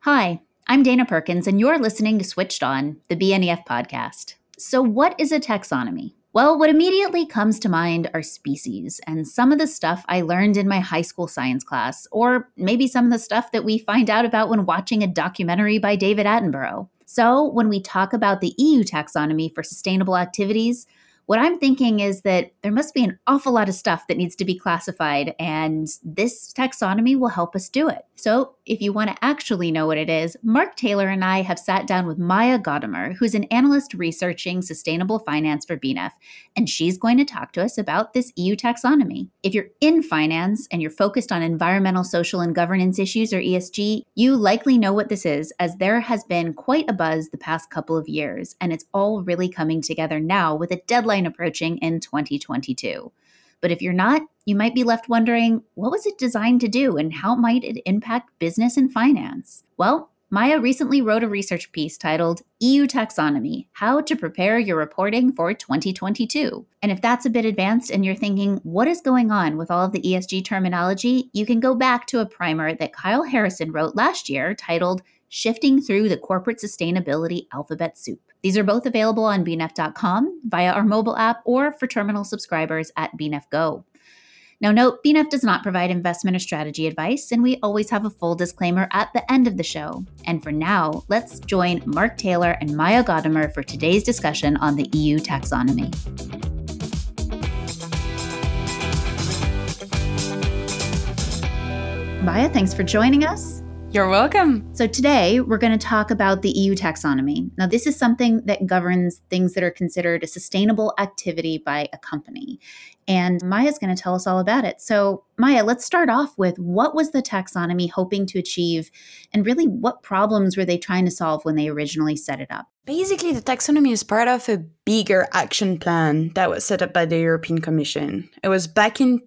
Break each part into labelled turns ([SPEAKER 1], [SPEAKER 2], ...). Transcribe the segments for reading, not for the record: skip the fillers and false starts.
[SPEAKER 1] Hi, I'm Dana Perkins, and you're listening to Switched On, the BNEF podcast. So, what is a taxonomy? Well, what immediately comes to mind are species and some of the stuff I learned in my high school science class, or maybe some of the stuff that we find out about when watching a documentary by David Attenborough. So, when we talk about the EU taxonomy for sustainable activities, what I'm thinking is that there must be an awful lot of stuff that needs to be classified, and this taxonomy will help us do it. So, if you want to actually know what it is, Mark Taylor and I have sat down with Maya Gaudamer, who's an analyst researching sustainable finance for BNEF, and she's going to talk to us about this EU taxonomy. If you're in finance and you're focused on environmental, social, and governance issues, or ESG, you likely know what this is, as there has been quite a buzz the past couple of years, and it's all really coming together now with a deadline approaching in 2022. But if you're not, you might be left wondering, what was it designed to do and how might it impact business and finance? Well, Maya recently wrote a research piece titled EU Taxonomy, How to Prepare Your Reporting for 2022. And if that's a bit advanced and you're thinking, what is going on with all of the ESG terminology, you can go back to a primer that Kyle Harrison wrote last year titled Shifting Through the Corporate Sustainability Alphabet Soup. These are both available on bnef.com via our mobile app or for terminal subscribers at BNEF Go. Now note, BNEF does not provide investment or strategy advice, and we always have a full disclaimer at the end of the show. And for now, let's join Mark Taylor and Maya Gaudamer for today's discussion on the EU taxonomy. Maya, thanks for joining us.
[SPEAKER 2] You're welcome.
[SPEAKER 1] So today we're going to talk about the EU taxonomy. Now, this is something that governs things that are considered a sustainable activity by a company. And Maya's going to tell us all about it. So Maya, let's start off with what was the taxonomy hoping to achieve, and really what problems were they trying to solve when they originally set it up?
[SPEAKER 2] Basically, the taxonomy is part of a bigger action plan that was set up by the European Commission. It was back in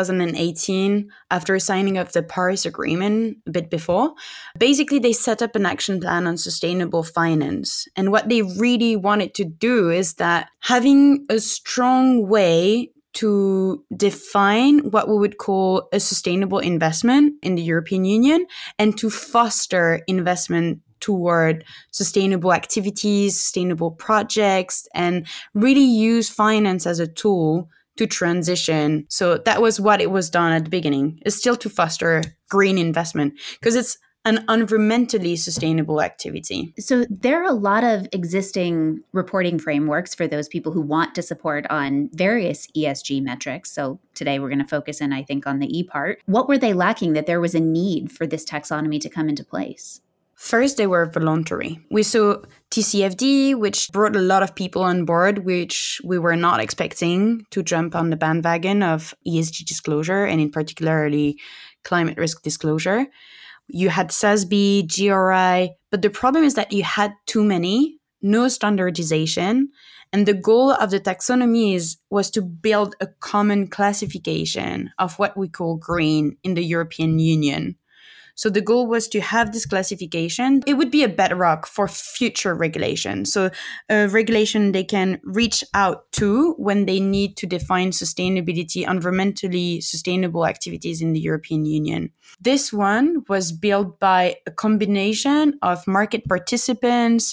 [SPEAKER 2] 2018, after signing of the Paris Agreement a bit before. Basically, they set up an action plan on sustainable finance. And what they really wanted to do is that having a strong way to define what we would call a sustainable investment in the European Union and to foster investment toward sustainable activities, sustainable projects, and really use finance as a tool to transition. So that was what it was done at the beginning. It's still to foster green investment because it's an environmentally sustainable activity.
[SPEAKER 1] So there are a lot of existing reporting frameworks for those people who want to support on various ESG metrics. So today we're going to focus in, I think, on the E part. What were they lacking that there was a need for this taxonomy to come into place?
[SPEAKER 2] First, they were voluntary. We saw TCFD, which brought a lot of people on board, which we were not expecting to jump on the bandwagon of ESG disclosure, and in particularly climate risk disclosure. You had SASB, GRI, but the problem is that you had too many, no standardization, and the goal of the taxonomy was to build a common classification of what we call green in the European Union. So the goal was to have this classification. It would be a bedrock for future regulation. So a regulation they can reach out to when they need to define sustainability, environmentally sustainable activities in the European Union. This one was built by a combination of market participants,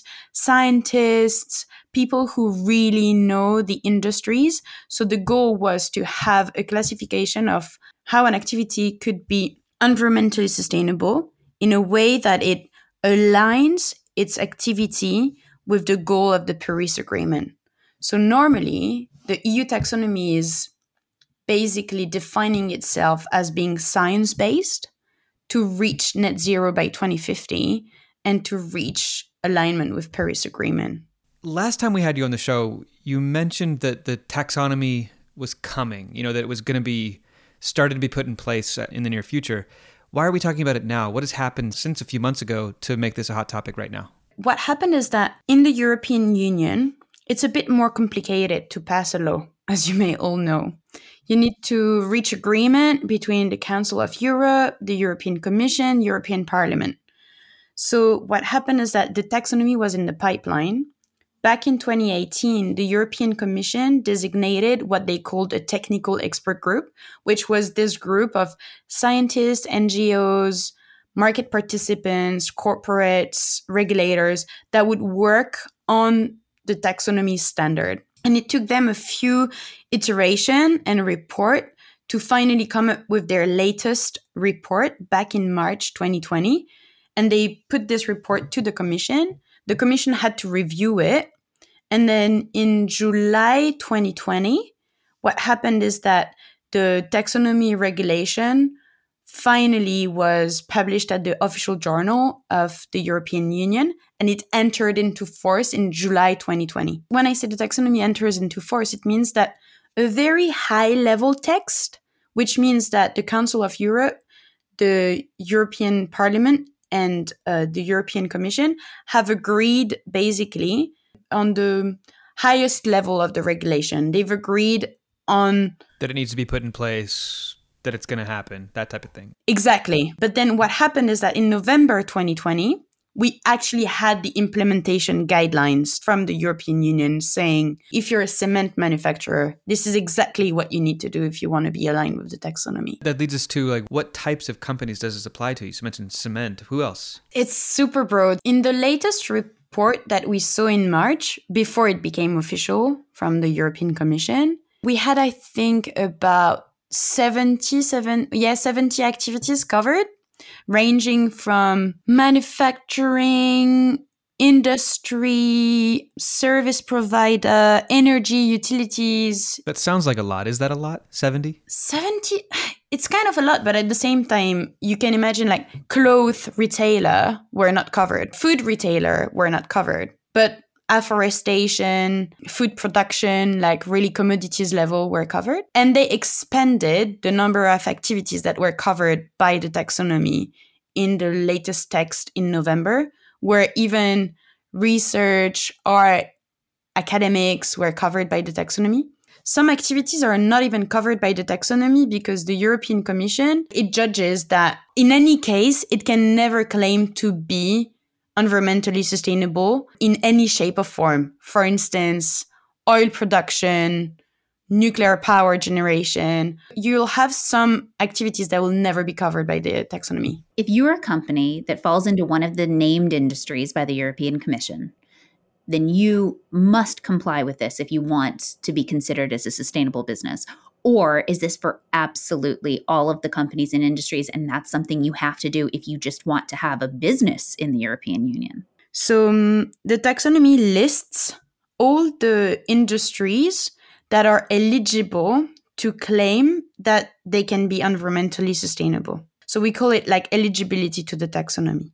[SPEAKER 2] scientists, people who really know the industries. So the goal was to have a classification of how an activity could be environmentally sustainable in a way that it aligns its activity with the goal of the Paris Agreement. So normally, the EU taxonomy is basically defining itself as being science-based to reach net zero by 2050 and to reach alignment with Paris Agreement.
[SPEAKER 3] Last time we had you on the show, you mentioned that the taxonomy was coming, that it was going to be started to be put in place in the near future. Why are we talking about it now? What has happened since a few months ago to make this a hot topic right now?
[SPEAKER 2] What happened is that in the European Union, it's a bit more complicated to pass a law, as you may all know. You need to reach agreement between the Council of Europe, the European Commission, European Parliament. So what happened is that the taxonomy was in the pipeline. Back in 2018, the European Commission designated what they called a technical expert group, which was this group of scientists, NGOs, market participants, corporates, regulators that would work on the taxonomy standard. And it took them a few iteration and report to finally come up with their latest report back in March 2020. And they put this report to the Commission. The Commission had to review it. And then in July 2020, what happened is that the taxonomy regulation finally was published at the official journal of the European Union, and it entered into force in July 2020. When I say the taxonomy enters into force, it means that a very high-level text, which means that the Council of Europe, the European Parliament, and the European Commission have agreed basically on the highest level of the regulation. They've agreed on
[SPEAKER 3] that it needs to be put in place, that it's going to happen, that type of thing.
[SPEAKER 2] Exactly. But then what happened is that in November 2020, we actually had the implementation guidelines from the European Union saying, if you're a cement manufacturer, this is exactly what you need to do if you want to be aligned with the taxonomy.
[SPEAKER 3] That leads us to what types of companies does this apply to? You mentioned cement. Who else?
[SPEAKER 2] It's super broad. In the latest report that we saw in March, before it became official from the European Commission, we had, I think, about 70 activities covered, ranging from manufacturing, industry, service provider, energy, utilities.
[SPEAKER 3] That sounds like a lot. Is that a lot? 70?
[SPEAKER 2] 70? It's kind of a lot, but at the same time, you can imagine clothes retailer were not covered. Food retailer were not covered. But afforestation, food production, really commodities level were covered. And they expanded the number of activities that were covered by the taxonomy in the latest text in November, where even research, art, academics were covered by the taxonomy. Some activities are not even covered by the taxonomy because the European Commission, it judges that in any case, it can never claim to be environmentally sustainable in any shape or form. For instance, oil production, nuclear power generation. You'll have some activities that will never be covered by the taxonomy.
[SPEAKER 1] If you're a company that falls into one of the named industries by the European Commission, then you must comply with this if you want to be considered as a sustainable business. Or is this for absolutely all of the companies and industries, and that's something you have to do if you just want to have a business in the European Union?
[SPEAKER 2] So the taxonomy lists all the industries that are eligible to claim that they can be environmentally sustainable. So we call it eligibility to the taxonomy.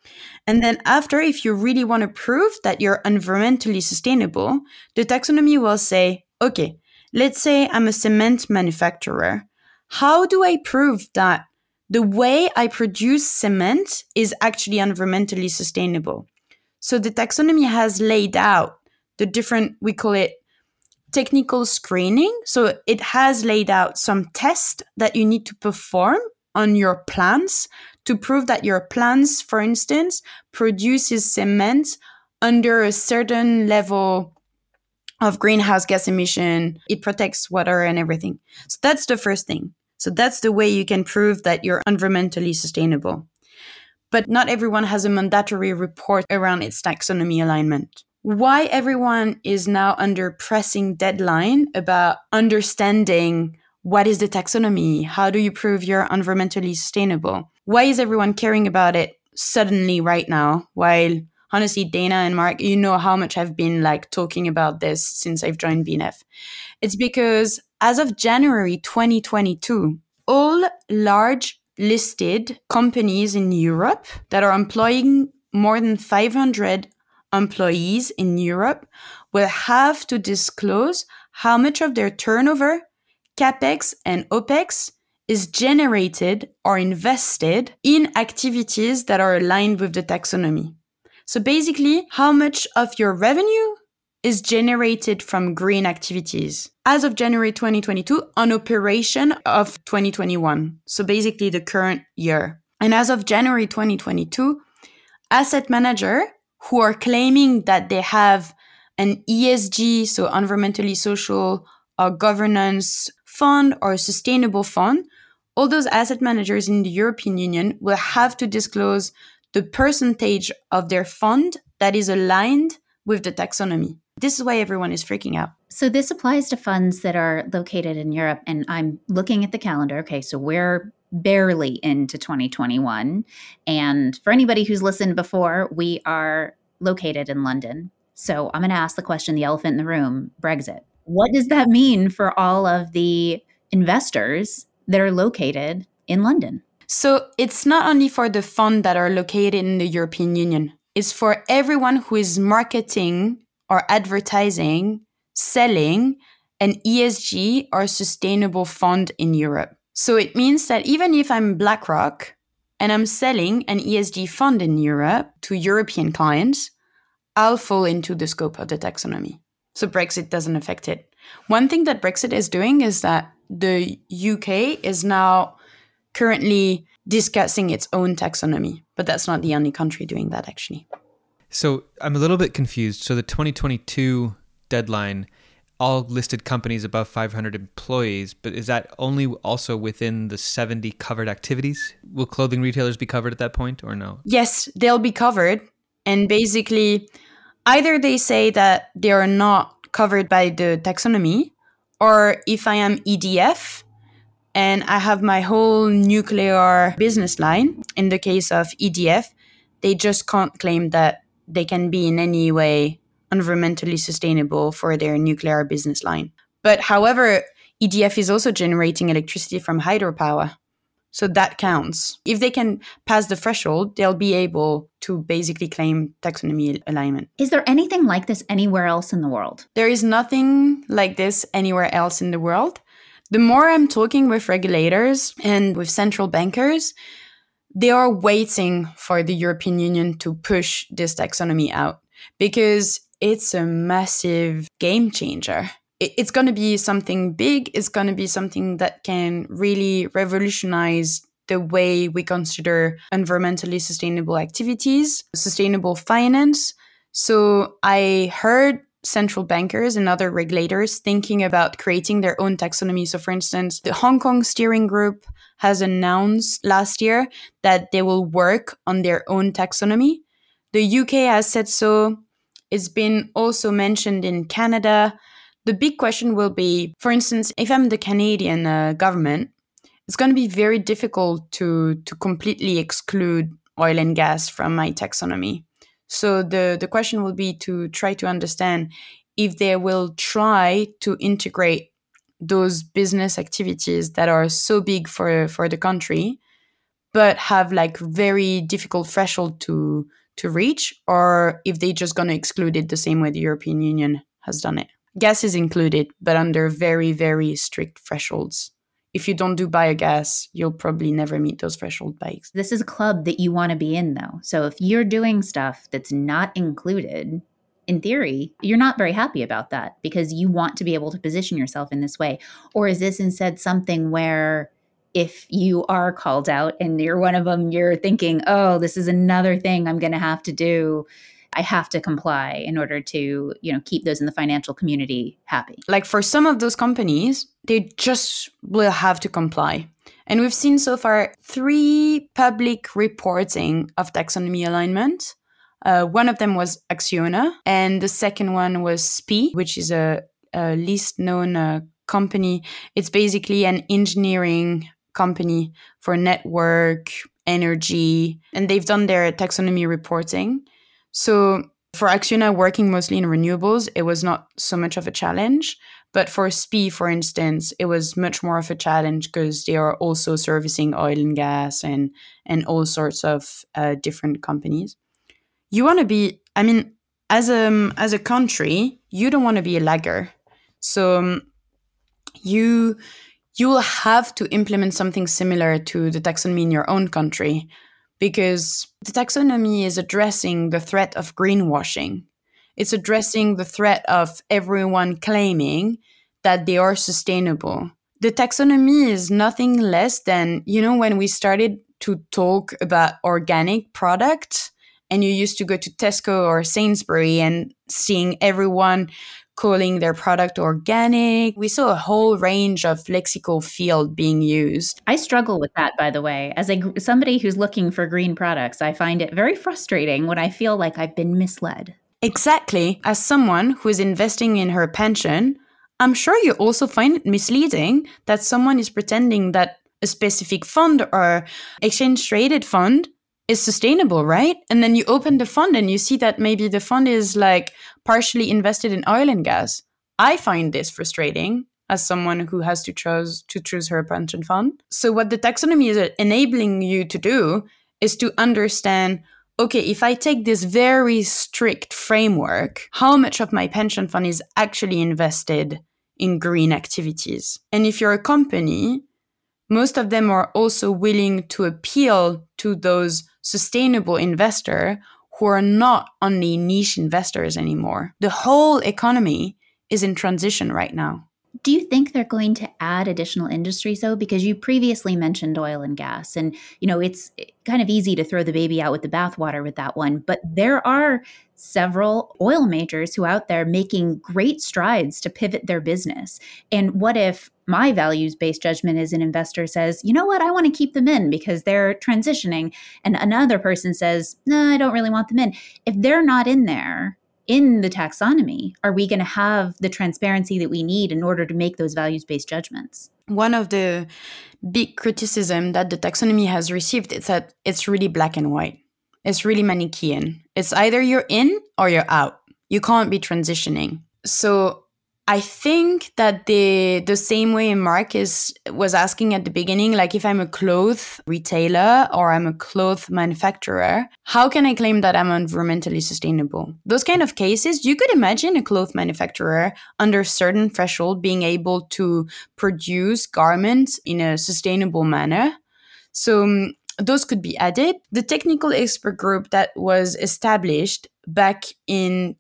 [SPEAKER 2] And then after, if you really want to prove that you're environmentally sustainable, the taxonomy will say, okay, let's say I'm a cement manufacturer. How do I prove that the way I produce cement is actually environmentally sustainable? So the taxonomy has laid out the different, we call it technical screening. So it has laid out some tests that you need to perform on your plants to prove that your plants, for instance, produces cement under a certain level of greenhouse gas emission. It protects water and everything. So that's the first thing. So that's the way you can prove that you're environmentally sustainable. But not everyone has a mandatory report around its taxonomy alignment. Why everyone is now under pressing deadline about understanding what is the taxonomy? How do you prove you're environmentally sustainable? Why is everyone caring about it suddenly right now? While honestly, Dana and Mark, you know how much I've been talking about this since I've joined BNF. It's because as of January 2022, all large listed companies in Europe that are employing more than 500 employees in Europe will have to disclose how much of their turnover, CapEx and OpEx is generated or invested in activities that are aligned with the taxonomy. So basically, how much of your revenue is generated from green activities as of January 2022 on operation of 2021. So basically the current year. And as of January 2022, asset manager who are claiming that they have an ESG, so environmentally social or governance fund or a sustainable fund, all those asset managers in the European Union will have to disclose the percentage of their fund that is aligned with the taxonomy. This is why everyone is freaking out.
[SPEAKER 1] So this applies to funds that are located in Europe. And I'm looking at the calendar. Okay, so we're barely into 2021. And for anybody who's listened before, we are located in London. So I'm going to ask the question, the elephant in the room, Brexit. What does that mean for all of the investors that are located in London?
[SPEAKER 2] So it's not only for the funds that are located in the European Union. It's for everyone who is marketing or advertising, selling an ESG or sustainable fund in Europe. So it means that even if I'm BlackRock and I'm selling an ESG fund in Europe to European clients, I'll fall into the scope of the taxonomy. So Brexit doesn't affect it. One thing that Brexit is doing is that the UK is now currently discussing its own taxonomy, but that's not the only country doing that, actually.
[SPEAKER 3] So I'm a little bit confused. So the 2022 deadline, all listed companies above 500 employees, but is that only also within the 70 covered activities? Will clothing retailers be covered at that point or no?
[SPEAKER 2] Yes, they'll be covered. And basically, either they say that they are not covered by the taxonomy, or if I am EDF and I have my whole nuclear business line, in the case of EDF, they just can't claim that they can be in any way environmentally sustainable for their nuclear business line. But however, EDF is also generating electricity from hydropower. So that counts. If they can pass the threshold, they'll be able to basically claim taxonomy alignment.
[SPEAKER 1] Is there anything like this anywhere else in the world?
[SPEAKER 2] There is nothing like this anywhere else in the world. The more I'm talking with regulators and with central bankers, they are waiting for the European Union to push this taxonomy out because it's a massive game changer. It's going to be something big. It's going to be something that can really revolutionize the way we consider environmentally sustainable activities, sustainable finance. So I heard central bankers and other regulators thinking about creating their own taxonomy. So for instance, the Hong Kong Steering Group has announced last year that they will work on their own taxonomy. The UK has said so. It's been also mentioned in Canada. The big question will be, for instance, if I'm the Canadian government, it's going to be very difficult to completely exclude oil and gas from my taxonomy. So the question will be to try to understand if they will try to integrate those business activities that are so big for the country, but have like very difficult threshold to reach, or if they just going to exclude it the same way the European Union has done it. Gas is included, but under very, very strict thresholds. If you don't do biogas, you'll probably never meet those threshold bikes.
[SPEAKER 1] This is a club that you want to be in, though. So if you're doing stuff that's not included, in theory, you're not very happy about that because you want to be able to position yourself in this way. Or is this instead something where if you are called out and you're one of them, you're thinking, oh, this is another thing I'm going to have to do. I have to comply in order to, keep those in the financial community happy.
[SPEAKER 2] Like for some of those companies, they just will have to comply. And we've seen so far 3 public reporting of taxonomy alignment. One of them was Acciona, and the second one was SPIE, which is a least known company. It's basically an engineering company for network, energy, and they've done their taxonomy reporting. So for Acciona, working mostly in renewables, it was not so much of a challenge. But for SPIE, for instance, it was much more of a challenge because they are also servicing oil and gas and all sorts of different companies. You want to be, as a country, you don't want to be a lagger. So you will have to implement something similar to the taxonomy in your own country, because the taxonomy is addressing the threat of greenwashing. It's addressing the threat of everyone claiming that they are sustainable. The taxonomy is nothing less than, when we started to talk about organic products, and you used to go to Tesco or Sainsbury and seeing everyone calling their product organic. We saw a whole range of lexical field being used.
[SPEAKER 1] I struggle with that, by the way. As somebody who's looking for green products, I find it very frustrating when I feel like I've been misled.
[SPEAKER 2] Exactly. As someone who is investing in her pension, I'm sure you also find it misleading that someone is pretending that a specific fund or exchange-traded fund is sustainable, right? And then you open the fund and you see that maybe the fund is like partially invested in oil and gas. I find this frustrating as someone who has to choose her pension fund. So what the taxonomy is enabling you to do is to understand, okay, if I take this very strict framework, how much of my pension fund is actually invested in green activities? And if you're a company, most of them are also willing to appeal to those sustainable investors who are not only niche investors anymore. The whole economy is in transition right now.
[SPEAKER 1] Do you think they're going to add additional industries, though? Because you previously mentioned oil and gas, and it's kind of easy to throw the baby out with the bathwater with that one. But there are several oil majors who are out there making great strides to pivot their business. And what if my values-based judgment as an investor says, you know what, I want to keep them in because they're transitioning, and another person says, no, I don't really want them in. If they're not in there, in the taxonomy, are we going to have the transparency that we need in order to make those values-based judgments?
[SPEAKER 2] One of the big criticism that the taxonomy has received is that it's really black and white. It's really Manichaean. It's either you're in or you're out. You can't be transitioning. So I think that the same way Mark was asking at the beginning, like if I'm a clothes retailer or I'm a clothes manufacturer, how can I claim that I'm environmentally sustainable? Those kind of cases, you could imagine a clothes manufacturer under certain threshold being able to produce garments in a sustainable manner. So those could be added. The technical expert group that was established back in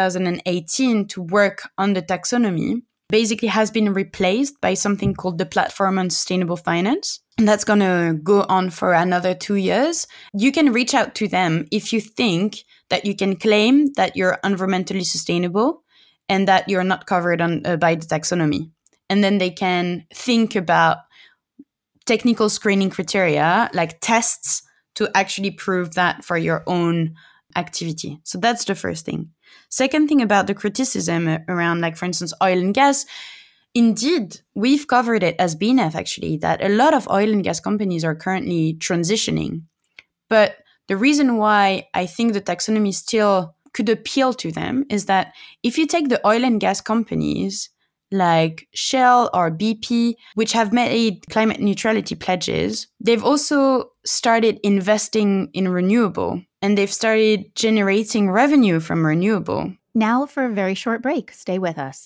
[SPEAKER 2] 2018 to work on the taxonomy basically has been replaced by something called the Platform on Sustainable Finance. And that's going to go on for another 2 years. You can reach out to them if you think that you can claim that you're environmentally sustainable and that you're not covered by the taxonomy. And then they can think about technical screening criteria, like tests, to actually prove that for your own activity. So that's the first thing. Second thing about the criticism around, like, for instance, oil and gas, indeed, we've covered it as BNF, actually, that a lot of oil and gas companies are currently transitioning. But the reason why I think the taxonomy still could appeal to them is that if you take the oil and gas companies like Shell or BP, which have made climate neutrality pledges, they've also started investing in renewable, and they've started generating revenue from renewable.
[SPEAKER 1] Now for a very short break. Stay with us.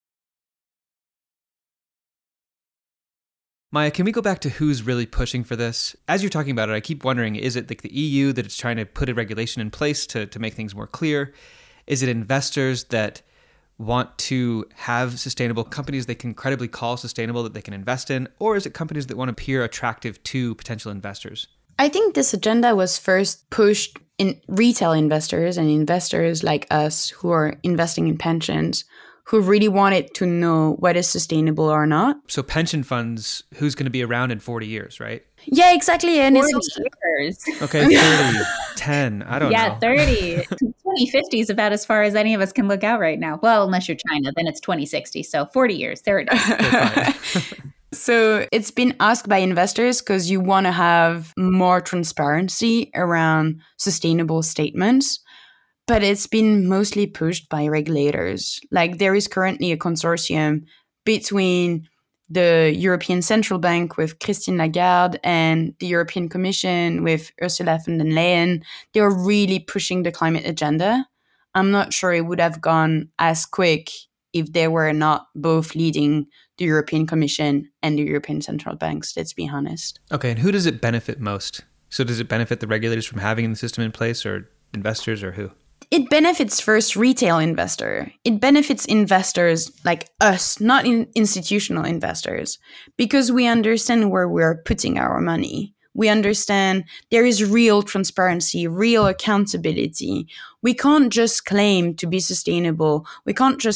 [SPEAKER 3] Maya, can we go back to who's really pushing for this? As you're talking about it, I keep wondering, is it like the EU that is trying to put a regulation in place to make things more clear? Is it investors that want to have sustainable companies they can credibly call sustainable that they can invest in? Or is it companies that want to appear attractive to potential investors?
[SPEAKER 2] I think this agenda was first pushed in retail investors and investors like us who are investing in pensions, who really wanted to know what is sustainable or not.
[SPEAKER 3] So pension funds, who's going to be around in 40 years, right?
[SPEAKER 2] Yeah, exactly. And
[SPEAKER 1] 40 years.
[SPEAKER 3] Okay, 30, 10, I don't know.
[SPEAKER 1] Yeah, 30. 2050 is about as far as any of us can look out right now. Well, unless you're China, then it's 2060. So 40 years, there it is.
[SPEAKER 2] So it's been asked by investors because you want to have more transparency around sustainable statements, but it's been mostly pushed by regulators. Like, there is currently a consortium between the European Central Bank with Christine Lagarde and the European Commission with Ursula von der Leyen. They're really pushing the climate agenda. I'm not sure it would have gone as quick if they were not both leading the European Commission and the European Central Banks, let's be honest.
[SPEAKER 3] Okay, and who does it benefit most? So does it benefit the regulators from having the system in place, or investors, or who?
[SPEAKER 2] It benefits first retail investor. It benefits investors like us, not institutional investors, because we understand where we're putting our money. We understand there is real transparency, real accountability. We can't just claim to be sustainable. We can't just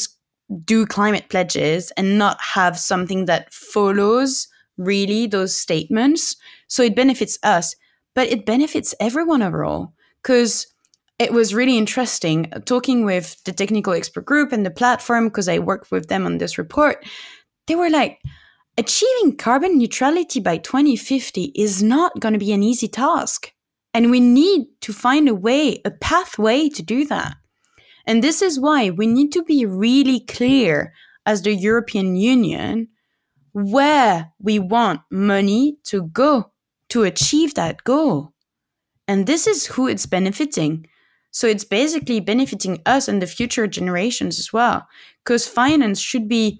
[SPEAKER 2] do climate pledges and not have something that follows really those statements. So it benefits us, but it benefits everyone overall, because it was really interesting talking with the technical expert group and the platform, because I worked with them on this report. They were like, achieving carbon neutrality by 2050 is not going to be an easy task. And we need to find a pathway to do that. And this is why we need to be really clear as the European Union where we want money to go to achieve that goal. And this is who it's benefiting. So it's basically benefiting us and the future generations as well, because finance should be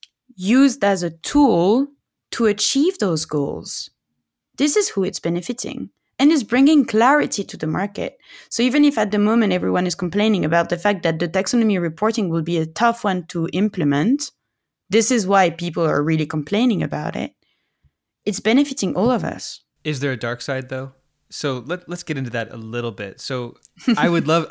[SPEAKER 2] used as a tool to achieve those goals. This is who it's benefiting. And is bringing clarity to the market. So even if at the moment everyone is complaining about the fact that the taxonomy reporting will be a tough one to implement, this is why people are really complaining about it. It's benefiting all of us.
[SPEAKER 3] Is there a dark side though? So let's get into that a little bit. So I would love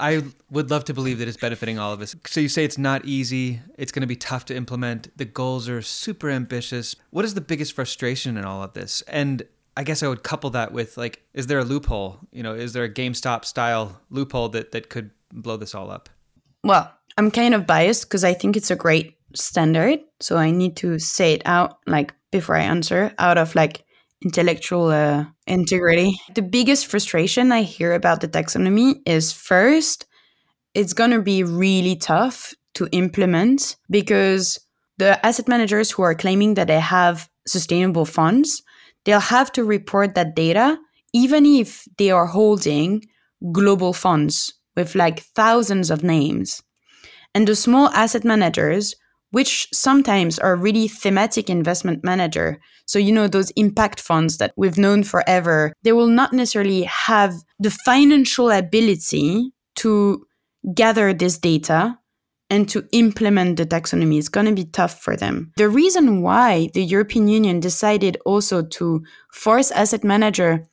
[SPEAKER 3] to believe that it's benefiting all of us. So you say it's not easy. It's going to be tough to implement. The goals are super ambitious. What is the biggest frustration in all of this? And I guess I would couple that with, like, is there a loophole? Is there a GameStop style loophole that could blow this all up?
[SPEAKER 2] Well, I'm kind of biased because I think it's a great standard. So I need to say it out, like, before I answer, out of like intellectual integrity. The biggest frustration I hear about the taxonomy is, first, it's going to be really tough to implement because the asset managers who are claiming that they have sustainable funds, they'll have to report that data, even if they are holding global funds with like thousands of names. And the small asset managers, which sometimes are really thematic investment manager, so those impact funds that we've known forever, they will not necessarily have the financial ability to gather this data and to implement the taxonomy. Is going to be tough for them. The reason why the European Union decided also to force asset manager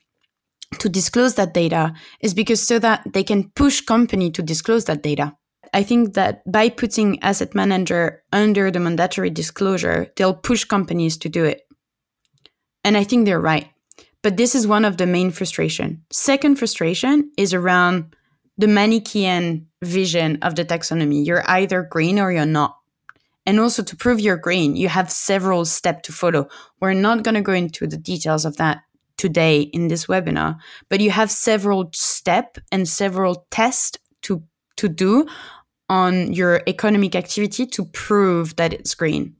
[SPEAKER 2] to disclose that data is because so that they can push company to disclose that data. I think that by putting asset manager under the mandatory disclosure, they'll push companies to do it. And I think they're right. But this is one of the main frustration. Second frustration is around the Manichaean vision of the taxonomy. You're either green or you're not. And also, to prove you're green, you have several steps to follow. We're not going to go into the details of that today in this webinar, but you have several steps and several tests to do on your economic activity to prove that it's green.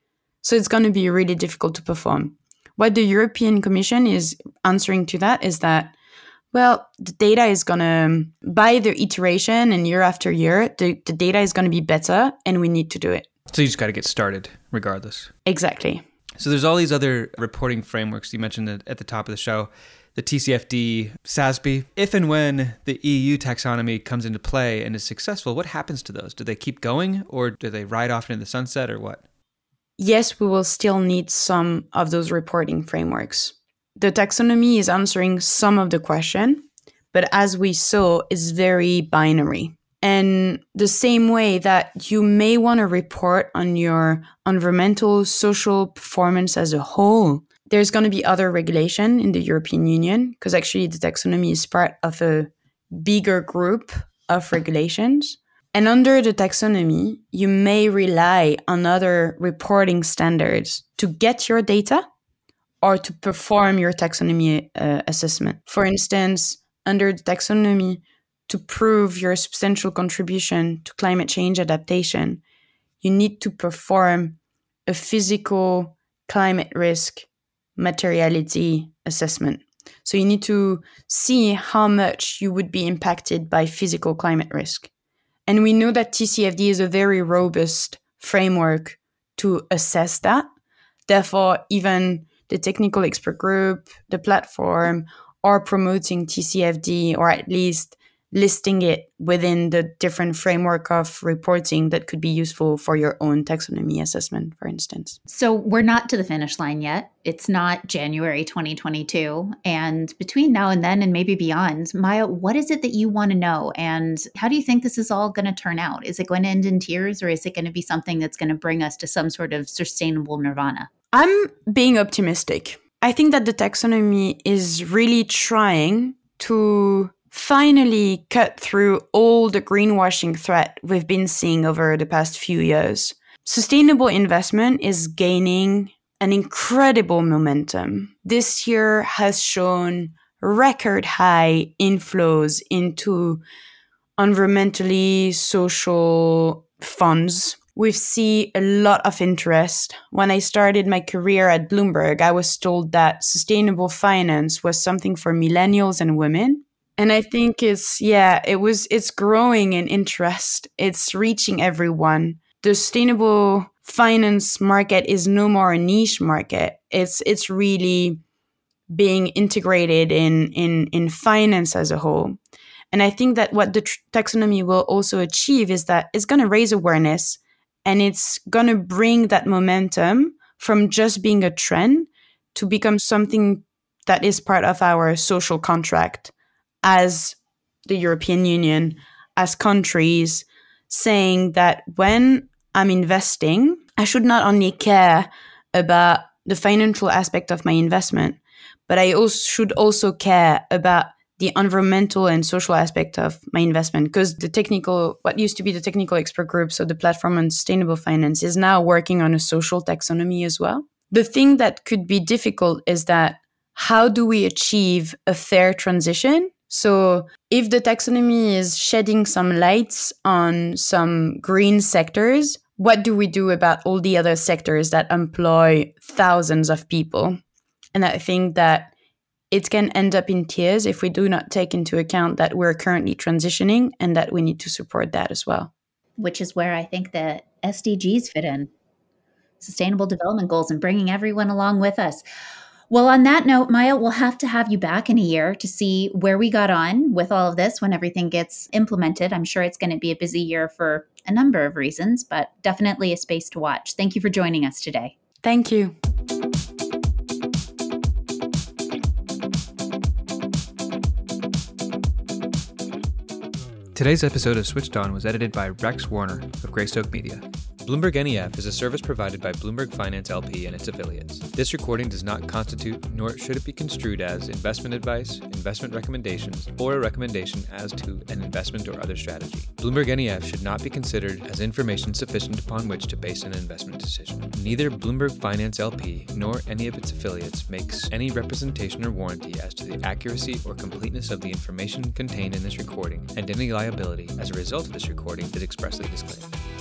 [SPEAKER 2] So it's going to be really difficult to perform. What the European Commission is answering to that is that, well, the data is going to, by the iteration and year after year, the data is going to be better and we need to do it.
[SPEAKER 3] So you just got to get started regardless.
[SPEAKER 2] Exactly.
[SPEAKER 3] So there's all these other reporting frameworks. You mentioned at the top of the show, the TCFD, SASB. If and when the EU taxonomy comes into play and is successful, what happens to those? Do they keep going or do they ride off into the sunset or what?
[SPEAKER 2] Yes, we will still need some of those reporting frameworks. The taxonomy is answering some of the question, but as we saw, it's very binary. And the same way that you may want to report on your environmental, social performance as a whole, there's going to be other regulation in the European Union, because actually the taxonomy is part of a bigger group of regulations. And under the taxonomy, you may rely on other reporting standards to get your data or to perform your taxonomy assessment. For instance, under the taxonomy, to prove your substantial contribution to climate change adaptation, you need to perform a physical climate risk materiality assessment. So you need to see how much you would be impacted by physical climate risk. And we know that TCFD is a very robust framework to assess that. Therefore, even the technical expert group, the platform, are promoting TCFD, or at least listing it within the different framework of reporting that could be useful for your own taxonomy assessment, for instance.
[SPEAKER 1] So we're not to the finish line yet. It's not January 2022. And between now and then, and maybe beyond, Maya, what is it that you want to know? And how do you think this is all going to turn out? Is it going to end in tears, or is it going to be something that's going to bring us to some sort of sustainable nirvana?
[SPEAKER 2] I'm being optimistic. I think that the taxonomy is really trying to finally cut through all the greenwashing threat we've been seeing over the past few years. Sustainable investment is gaining an incredible momentum. This year has shown record high inflows into environmentally social funds. We've seen a lot of interest. When I started my career at Bloomberg, I was told that sustainable finance was something for millennials and women. And I think it's growing in interest. It's reaching everyone. The sustainable finance market is no more a niche market. It's really being integrated in finance as a whole. And I think that what the taxonomy will also achieve is that it's going to raise awareness, and it's going to bring that momentum from just being a trend to become something that is part of our social contract as the European Union, as countries, saying that when I'm investing, I should not only care about the financial aspect of my investment, but I should also care about the environmental and social aspect of my investment, because what used to be the technical expert group, so the Platform on Sustainable Finance, is now working on a social taxonomy as well. The thing that could be difficult is that how do we achieve a fair transition? So if the taxonomy is shedding some lights on some green sectors, what do we do about all the other sectors that employ thousands of people? And I think that it can end up in tears if we do not take into account that we're currently transitioning and that we need to support that as well.
[SPEAKER 1] Which is where I think the SDGs fit in, Sustainable Development Goals, and bringing everyone along with us. Well, on that note, Maya, we'll have to have you back in a year to see where we got on with all of this when everything gets implemented. I'm sure it's going to be a busy year for a number of reasons, but definitely a space to watch. Thank you for joining us today.
[SPEAKER 2] Thank you.
[SPEAKER 3] Today's episode of Switched On was edited by Rex Warner of Greystoke Media. Bloomberg NEF is a service provided by Bloomberg Finance LP and its affiliates. This recording does not constitute, nor should it be construed as, investment advice, investment recommendations, or a recommendation as to an investment or other strategy. Bloomberg NEF should not be considered as information sufficient upon which to base an investment decision. Neither Bloomberg Finance LP nor any of its affiliates makes any representation or warranty as to the accuracy or completeness of the information contained in this recording, and any liability as a result of this recording is expressly disclaimed.